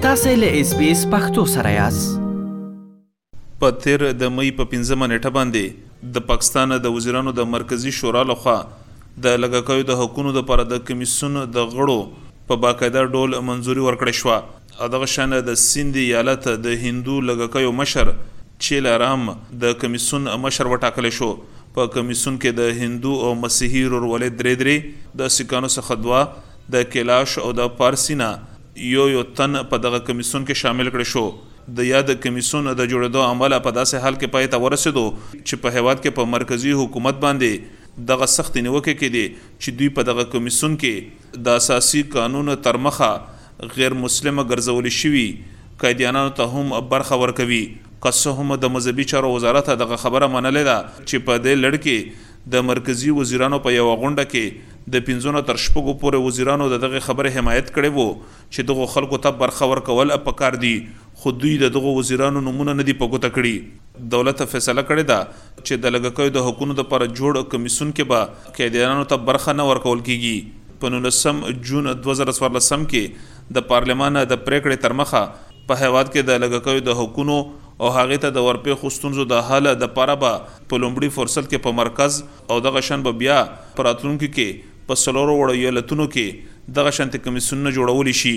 تاسو له SBS پښتو سره یاست. په تیر د مئی په 15 نیټه باندې د پاکستان د وزیرانو د مرکزی شورا لخوا د لګاکیو د حقوقو لپاره د کمیسیون د غړو په باقاعده ډول منځوري ورکړې شو. دغه شان د سیند ایالت د هندو لګاکیو مشر چیل رام د کمیسیون مشر وټاکل شو. په کمیسیون کې د هندو او مسیحي ورولې درې د سکانو څخه دوا د کیلاش او د پارسینا یو تن په دغه کمیسیون کې شامل کړي شو. د یاد کمیسیون د جوړېدو عمل په داسې حال کې پای ته ورسېدو چې په هیواد کې په مرکزی حکومت باندې دغه سخت نیوکه کې دي چې دوی په دغه کمیسیون کې د اساسي قانون تر مخه غیر مسلمه ګرځول شوي قیدیانانو ته هم برخه ورکوي. قصه هم د مذهبي چارو وزارت دغه خبره منلې ده چې په دې لړ کې د مرکزی وزیرانو په یو غونډه کې د 15 تر 16 پورې وزیرانو دغه خبره حمایت کړي وو چې دغه خلکو ته برخه ورکول پکار دي، خو دوی دغه وزیرانو نمونه نه دي پګوته کړي. دولت فیصله کړې ده چې د لګاکیو د حقوقو لپاره جوړ کمیسیون کې به قیدیانانو ته برخه نه ورکول کیږي. په 19 جون 2014 کې د پارلمان د پریکړې تر مخه په هیواد کې د لګاکیو د حقوقو او هغه ته د ورپې خوستونزو د حاله د پاره به په لومړي فرصت کې په مرکز او دغه شان به بیا پراتلونکو کې په سلورو وړو ایالتونو کې دغه شانت کمیسیون جوړول شي.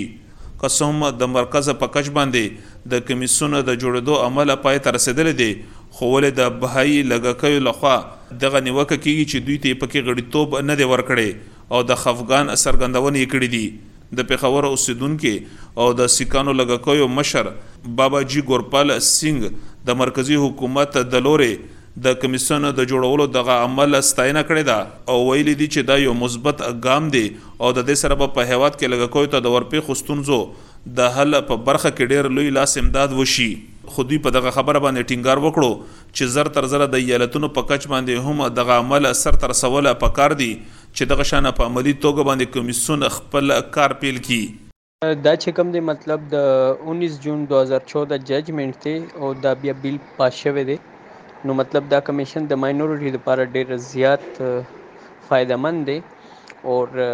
قسم د مرکز په کچ باندې د کمیسیون د جوړېدو عمل پای ته رسیدل دي، خو ول د بهایي لګاکیو لخوا دغه نیوکه کیږي چې دوی ته پکې غړیتوب نه دی ورکړي او د خفغان سرګندونې کړې دي. د پیښور اوسیدونکو او د سکانو لګاکیو مشر بابا جی ګورپال سنگ د مرکزی حکومت د لورې د کمیسیون د جوړولو دغه عمل ستاینه کړې ده او ویلي دي چې دا یو مثبت ګام دی او د دې سره په هیواد کې لګاکیو ته د ورپې خوستونزو د حل په برخه کې ډېر لوی لاس امداد وشي. خو دوی په دغه خبره باندې ټینګار وکړو چې زر تر زر د ایالتونو په کچ باندې هم دغه عمل سر تر سوال پکار دي چې دغه شان په عملی توګه باندې کمیسیون خپل کار پیل کړي. دا چې کوم دی مطلب د 19 جون 2014 ججمنټ دی او دا بیا بیل پاس شوی دی، نو مطلب دا کمیشن د ماینورټي لپاره ډیر زیات فائدہ مند دی او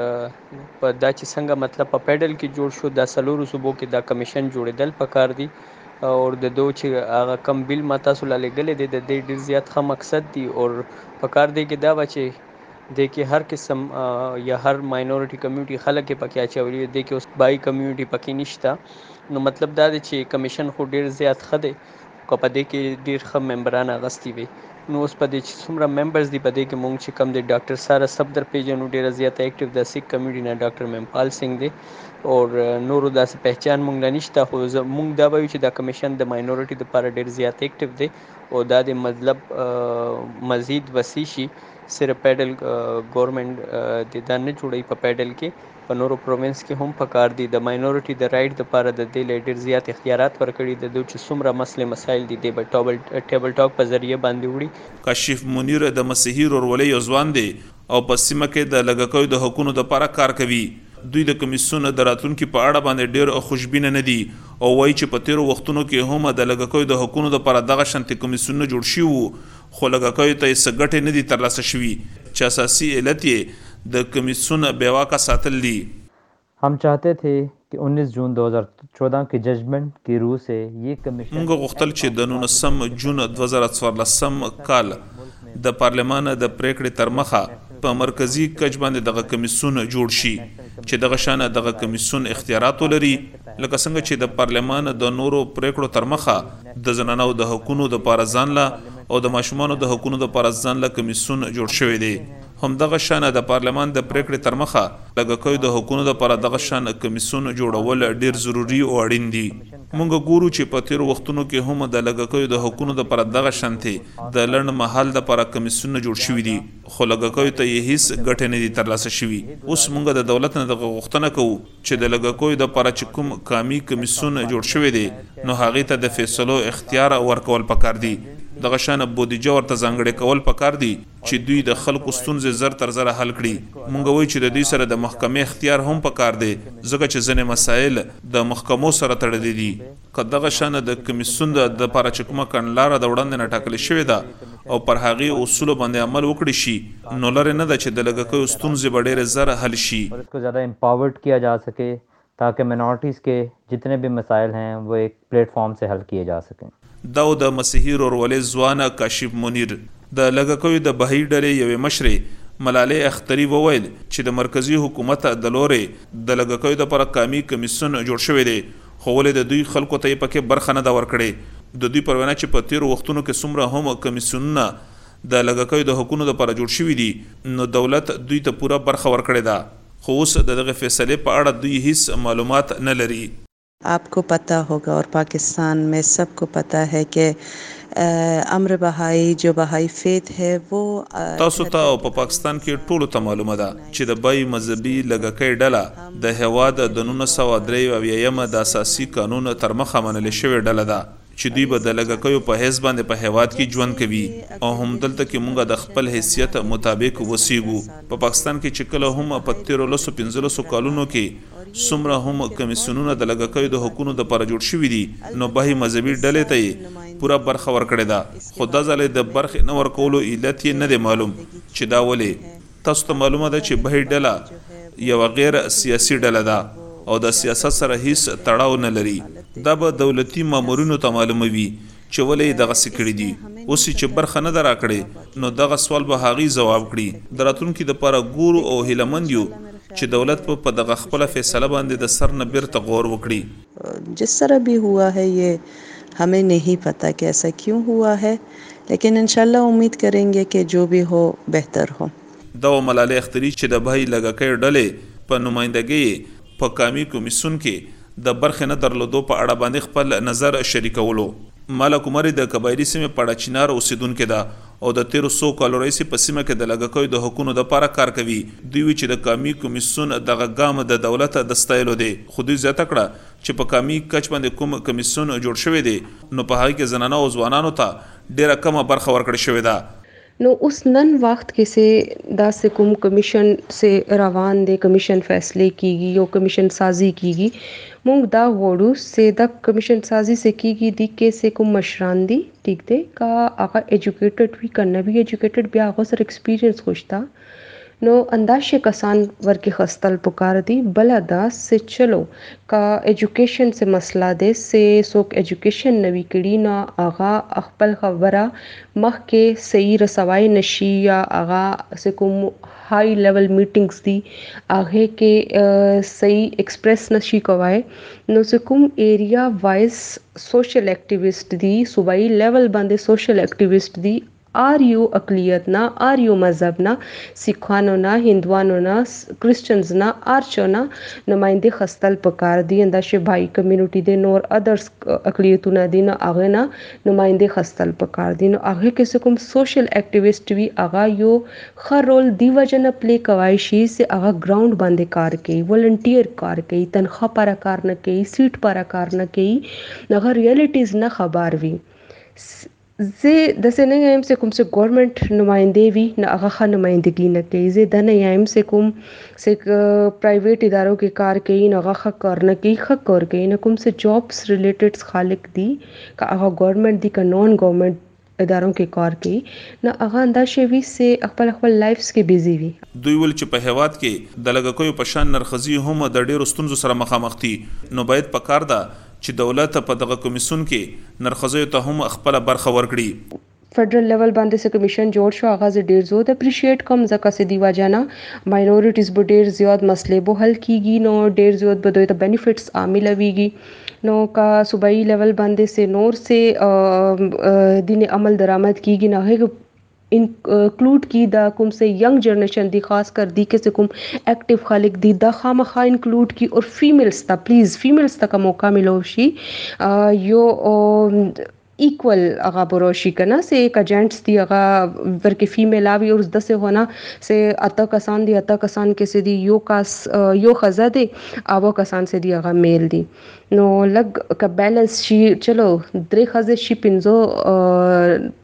په دا چې څنګه مطلب په پیډل کې جوړ شو د سلورو صوبو کې دا کمیشن جوړېدل پکار دی او د دو چې هغه کم بیل ما تاسو لاله غلې دي د دې ډیر زیات ښه مقصد دی او پکار دی کې دا بچي د کې هر قسم یا هر ماینورټي کمیونټي خلک پکې اچولي دي کې اوس بای کمیونټي پکې نشته. نو مطلب دا دی چې کمیشن خو ډیر زیات ښه دی کو په دې کې ډیر ښه ممبران اغستی وي. نو اوس په دې چې څومره ممبرز دي په دې کې مونږ چې کم دی ډاکټر سارا صفدر پیجن ډیر زیات اکټیو د سیک کمیونټي نه ډاکټر ممپال سنگ دی او نورو داسې پہچان مونږ نه نشته، خو مونږ دا وایو چې دا کمیشن د ماینورټي لپاره ډیر زیات اکټیو دی او دا د مطلب مزید وسیع شي. صرف پیډل ګورنمنت د دا نه جوړي په پیډل کې په نورو پروینس کې هم پکار دي د ماینورټي د رائټ لپاره د دې ډیر زیات اختیارات ورکړي د دوی چې څومره مسلې مسایل دي د ټیبل ټاک په ذریعہ باندې وړي. کشف منیر د مسیحي ورولې یو ځوان دی او په سیمه کې د لګاکیو د حقوقو لپاره کار کوي. دوی د کمیسیون د راتلونکو په اړه باندې ډیر خوشبینه نه دي او وایي چې په تیرو وختونو کې هم د لګاکیو د حقوقو لپاره دغه شانت کمیسیون جوړ شي وو، خو لګاکیو ته یې سګټې نه دي ترلاسه شوي چې اساسي علت یې د کمیسیون بیواکه ساتل دي. हम चाहते थे कि 19 जून 2014 के जजमेंट की रूह से ये कमीशन موږ غوښتل چې د 19 جون 2014 کال د پارلمان د پریکړې تر مخه په مرکزی کچ باندې دغه کمیسیون جوړ شي چې دغه شان دغه کمیسیون اختیارات ولري لکه څنګه چې د پارلمان د نورو پریکړو تر مخه د زنانو د حقوقو د لپاره ځان لا او د ماشومانو د حقوقو د لپاره ځان لا کمیسیون جوړ شوی دی. هم دغه شان د پارلمان د پریکړې تر مخه لګاکیو د حقوقو لپاره دغه شان کمیسیون جوړول ډیر ضروری او اړین دي. مونږ ګورو چې په تیر وختونو کې هم د لګاکیو د حقوقو لپاره دغه شانتي د لړن محل لپاره کمیسیون جوړ شوی دي، خو لګاکیو ته یې هیڅ ګټه نه دي ترلاسه شوی. اوس مونږ د دولت نه دغه غوښتنه کوو چې د لګاکیو د لپاره چې کوم قامي کمیسیون جوړ شوی دی نو هغه ته د فیصلو اختیار ورکول پکار دي. دغه شان بودیجه ورته ځانګړي کول پکار دي چې دوی د خلکو ستونزې زر تر زر حل کړي. مونږ وایو چې د دوی سره د محکمې اختیار هم پکار دی ځکه چې ځینې مسایل د محکمو سره تړلي دي. که دغه شان د کمیسیون د لپاره چې کومه کړنلاره د وړاندې نه ټاکل شوې ده او پر هغې اصولو باندې عمل وکړي شي نو لرې نه ده چې د لګاکیو ستونزې به ډېرې زر حل شي. اس کو زیادہ امپاورډ کیا جا سکے ताकि मिनॉरिटीज़ के जितने भी मसाइल हैं वो एक प्लेटफॉर्म से हल किए जा सकें। دا د مسیحي ورولې ځوانه کاشف منیر د لږکیو د بهي ډلې یوې مشرې ملالۍ اختري وویل چې د مرکزی حکومت د لورې د لږکیو دپاره قامي کمیسیون جوړ شوی دی، خو ولې د دوی خلکو ته یې پکې برخه نه ده ورکړې. د دوی پر وینا چې په تېرو وختونو کې څومره هم کمیسیونونه د لږکیو د حقونو دپاره جوړ شوي دي، نو دولت دوی ته پوره برخه ورکړې ده، خو اوس د دغه فیصلې په اړه دوی هیڅ معلومات نه لري. आपको पता होगा और पाकिस्तान में सबको पता है कि अमर बहाई जो बहाई फेथ है वो تاسو ته او په پاکستان کې ټولو ته معلومه ده چې د بای مذهبي لږکۍ ډله د هیواد د 1993 د اساسي قانون تر مخه منل شوې ډله ده چې دوی به د لږکیو په حیث باندې په هیواد کې ژوند کوي او هم دلته کې مونږ د خپل حیثیت مطابق وسیږو. په پاکستان کې چې کله هم په 1315 کالونو کې څومره هم کمیسیونونه د لږکیو د حقونو دپاره جوړ شوي دي، نو بهي مذهبي ډلې ته یې پوره برخه ورکړې ده، خو دا ځل د برخې نه ورکولو علت یې نه دی معلوم چې دا ولې. تاسو ته معلومه ده چې بهي ډله یوه غیر سیاسي ډله ده او د سیاست سره هیڅ تړاو نه لري. دا به دولتي مامورینو ته معلوموي چې ولې یې دغسې کړي دي. اوس چې برخه نه ده راکړې نو دغه سوال به هغې ځواب کړي. د راتلونکي دپاره ګورو او هیلهمند یو چې دولت په دغه خپله فیصله باندې د سر نه بیرته غور وکړي. जिस तरह भी हुआ है ये हमें नहीं पता कि ऐसा क्यों हुआ है, लेकिन इंशाल्लाह उम्मीद करेंगे कि जो भी हो बेहतर हो. دا ملالۍ اختري چې د بهي لږکۍ ډلې په نمایندګۍ په قامي کمیسیون کې د برخې نه درلودو په اړه باندې خپل نظر شریکولو. مالا کومري د قبایلي سیمې پړه چینار اوسیدونکې ده او د 1300 کالو راهیسې په سیمه کې د لږکیو د حقونو دپاره کار کوي. دوی وی چې د قامي کمیسیون دغه ګام د دولت د ستایلو دی، خو دوی زیاته کړه چې په قامي کچ باندې کوم کمیسیون جوړ شوی دی نو په هغې کې زنانه او ځوانانو ته ډیره کمه برخه ورکړې شوې ده. نو اوس نن وخت کې سه داسې کوم کمیشن سے روان دی، کمیشن فیصله کیږي یو کمیشن سازی کیږي. مونږ دا غواړو چې دا کمیشن سازی سے کیږي دی کې سے کوم مشران دي ٹھیک دی کا هغه ایجوکیټډ وي کنه وی ایجوکیټډ بیا هغه سره ایکسپیرینس خوشتا نو انداشه کسان ورکی خستل پکار دی. بلا دا سے چلو کا ایجوکیشن سے مسئلہ دے سے سوک ایجوکیشن نوی کړي نو آغا خپل خبره مخ کې صحیح رسوائی نشي یا آغا سے کوم ہائی لیول میٹنگز دی آگے کے صحیح ایکسپریس نشی کوائے نو سے کوم ایریا وائز سوشل ایکٹیوسٹ دی صوبائی لیول باندې سوشل ایکٹیوسٹ دی آر یو اقلیت نا آر یو مذہب نا سکھانو نا ہندوانو نا کرسچنز نا آرچو نا نمائندے خستل پکار دی انداشه بھائی کمیونٹی دے نور ادرس اقلیتو نا دی نا آگے نا نمائندے خستل پکار دی نو آگے کسی کم سوشل ایکٹیوسٹ بھی آگا یو خر رول دی وجہ نا پلے کوائی شی سے آگا گراؤنڈ باندے کار کئی والنٹیر کار کئی تنخواہ پارا کار نہ کئی سیٹ پارا کار نہ کئی نگر ریئلٹیز نہ خبار وی زه داسې نه یم چې کوم څه ګورنمنټ نمایندې وي نه هغه ښه نمایندګي نه کوي. زه دا نه یم چې کوم څه پرایویټ ادارو کې کار کوي نو هغه ښه کار نه کوي، ښه کار کوي. نه کوم څه جابس ریلیټډ خالق دي که هغه ګورنمنټ دي که نان ګورنمنټ اداروں کې کار کوي نه هغه انداشه وي چې خپل لایفز کې بیزی وي. دوی ول چې په هیواد کې د لږکیو په شان نرخزي هم د ډیرو ستونزو سره مخامخ دي، نو باید په کار ده چې دولت په دغه کمیسیون کې نرخزیو ته هم خپل برخه ورکړي. فیڈرل لیول باندې سه کمیشن جوړ شو هغه ز ډیر زیات اپریشیټ کوم ځکه چې دی وجانا ماینورټیز به ډیر زیات مسلې به حل کیږي نو ډیر زیات به دوی ته بینیفټس عامل ویږي نو کا صوبائی لیول باندې سے نور سے دین عمل درآمد کیږي نه هغه انکلوڈ کی دا کوم سے ینگ جنریشن دی خاص کر دی کے سے کوم ایکٹیو خالق دی دا خامخا انکلوڈ کی اور فیمیلز تا پلیز فیمیلز تا کا موقع ملو شی یو ایکول هغه بروشي کنه سه ایک ایجنټس دی هغه ورکه فیمیل اوی اور د سه ہونا سه اتا کسان دی اتا کسان کې سه دی یو خزه دی او کسان سه دی هغه میل دی نو لګ ک بیلنس شي چلو درې خزه شي پنځو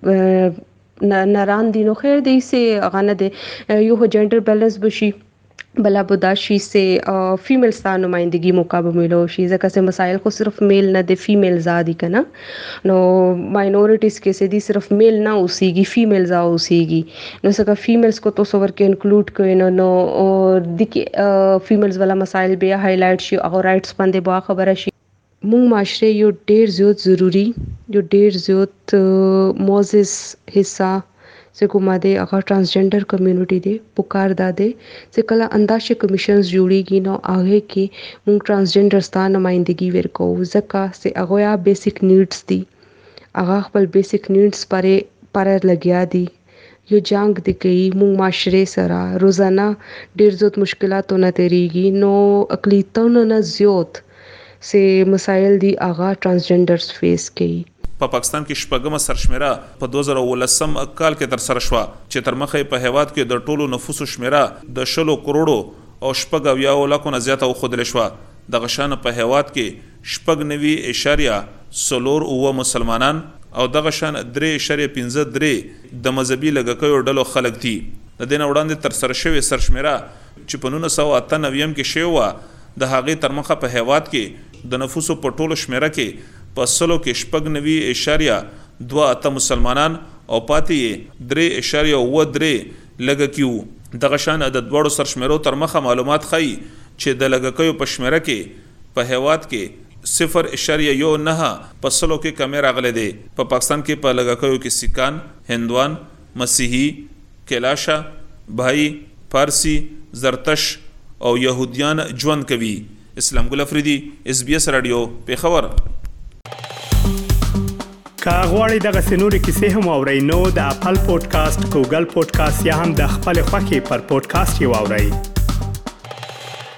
ناران دي نو خیر دی سه هغه نه دی یو جنډر بیلنس بشي بلا بداشی سے فیمیلز ته نمائندگی موقع به ملو شي ځکه چې مسایل خو صرف میل نه د فیمیلز دي کنه نو ماینورټیز کې سه دي صرف میل نه اوسېږي فیمیلز اوسېږي نو څنګه فیمیلز کو تو سور کې انکلوډ کړي نو د کې فیمیلز والا مسایل به هایلایټ شي او رائټس باندې با خبره شي مونږ معاشره یو ډیر زیات ضروری یو ډیر زیات موزس حصہ چې کومه دی هغه ټرانسجنډر کمیونټي دی پکار داده چې کله انداشه کمیشنز جوړیږي نو هغه کې موږ ټرانسجنډر ستانه نمائندګي ورکو ځکه چې هغه یا بیسیک نیډز دي هغه خپل بیسیک نیډز پر لګیا دي یو جنگ دی کوي موږ معاشره سره روزانه ډیر زیات مشکلاتونه تیریږي نو اقلیتونو نه زیات سه مسایل دی هغه ټرانسجنډرز فیس کوي په پاکستان کې شپږمه سرشمیره په 2019 کال کې تر سره شوه چې تر مخه په هیواد کې د ټولو نفوسو شمیره د 10 کروڑو او 90 لکو نه زیاته وښودل شوه دغه شان په هیواد کې 90.04 مسلمانان او دغه شان 3.53 د مذهبي لږکیو ډلو خلک دي د دې نه وړاندې تر سره شوې سرشمیره چې په 1998 کې شوه د هغې تر مخه په هیواد کې د نفوسو په ټولو شمیره کې په 90.28 مسلمانان او پاتې 3.3 لږکیو دغه شان د دوړو سرشمیرو تر مخه معلومات ښیي چې د لږکیو په شمیره کې په هیواد کې 0.19 په 100 کې کمی راغلی دی په پاکستان کې په لږکیو کې سیکان هندوان مسیحي کلاشا بھائی پارسی زرتش او يهوديان ژوند کوي اسلام ګل افریدي SBS رادیو پیښور کا غواړئ دغه سنوري کیسې هم او رینو د خپل پودکاسټ ګوګل پودکاسټ یا هم د خپل خاكي پر پودکاسټ یو اورئ